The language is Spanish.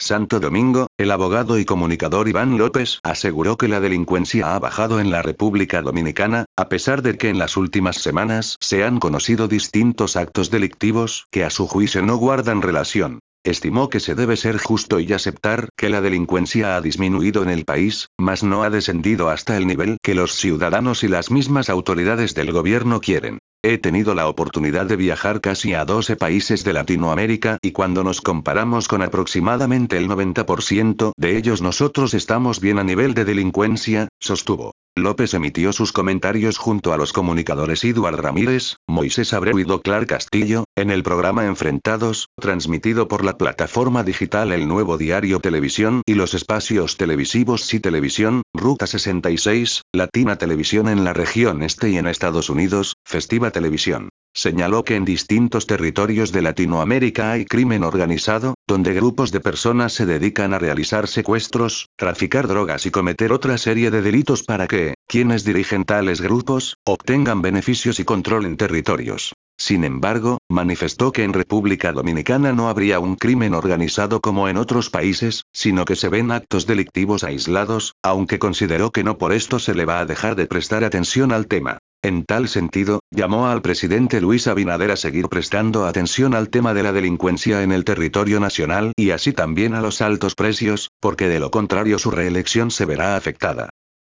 Santo Domingo, el abogado y comunicador Iván López aseguró que la delincuencia ha bajado en la República Dominicana, a pesar de que en las últimas semanas se han conocido distintos actos delictivos que a su juicio no guardan relación. Estimó que se debe ser justo y aceptar que la delincuencia ha disminuido en el país, mas no ha descendido hasta el nivel que los ciudadanos y las mismas autoridades del gobierno quieren. He tenido la oportunidad de viajar casi a 12 países de Latinoamérica y cuando nos comparamos con aproximadamente el 90% de ellos nosotros estamos bien a nivel de delincuencia, sostuvo. López emitió sus comentarios junto a los comunicadores Eduard Ramírez, Moisés Abreu y Doclar Castillo, en el programa Enfrentados, transmitido por la plataforma digital El Nuevo Diario Televisión y los espacios televisivos Sí Televisión, Ruta 66, Latina Televisión en la región este y en Estados Unidos, Festiva Televisión. Señaló que en distintos territorios de Latinoamérica hay crimen organizado, donde grupos de personas se dedican a realizar secuestros, traficar drogas y cometer otra serie de delitos para que, quienes dirigen tales grupos, obtengan beneficios y controlen territorios. Sin embargo, manifestó que en República Dominicana no habría un crimen organizado como en otros países, sino que se ven actos delictivos aislados, aunque consideró que no por esto se le va a dejar de prestar atención al tema. En tal sentido, llamó al presidente Luis Abinader a seguir prestando atención al tema de la delincuencia en el territorio nacional y así también a los altos precios, porque de lo contrario su reelección se verá afectada.